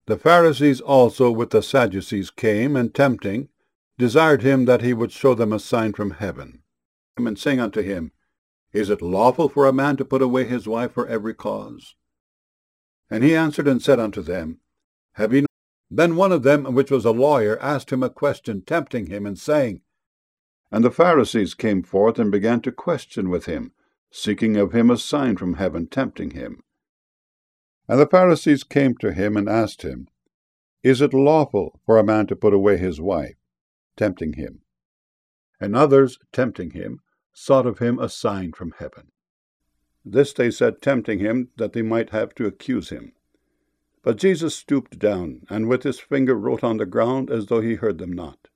The Pharisees also with the Sadducees came, and tempting, desired him that he would show them a sign from heaven. And saying unto him, Is it lawful for a man to put away his wife for every cause? And he answered and said unto them, Have ye not? Then one of them, which was a lawyer, asked him a question, tempting him, and saying, And the Pharisees came forth and began to question with him, seeking of him a sign from heaven, tempting him. And the Pharisees came to him and asked him, Is it lawful for a man to put away his wife? Tempting him. And others, tempting him, sought of him a sign from heaven. This they said, tempting him, that they might have to accuse him. But Jesus stooped down, and with his finger wrote on the ground, as though he heard them not.